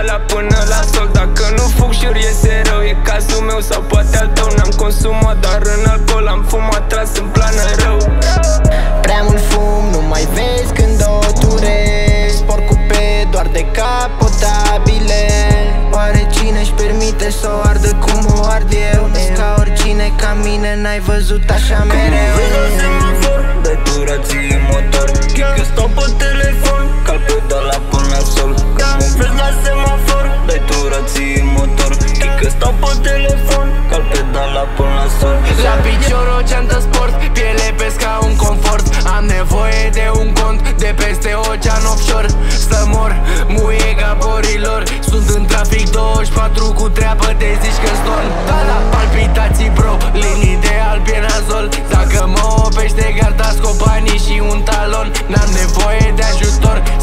alea până la sol. Dacă nu fug și iese rău, e cazul meu sau poate al tău. N-am consumat doar în alcool, am fumat tras în plană rău. Prea mult fum, nu mai vezi când o turezi. Sport cupe doar decapotabile. Oare cine-și permite să o ardă cum o ard eu? Ești ca oricine, ca mine, n-ai văzut așa mereu. Vezi la semafor, dai tu rații în motor. Că stau pe telefon, cal pedala până la sol. Vezi la semafor, dai tu rații în motor. Că stau pe telefon, cal pedala până la sol. La picior o geantă sport, piele pe scaun confort. Am nevoie de un cont de peste ocean offshore. Să mor, muie ca borilor. Sunt în trafic 24 cu treabă de zici că storm. Da, la palpitații bro, linii de albienazol. Dacă mă oprește garda, scop banii și un talon. N-am nevoie de ajutor,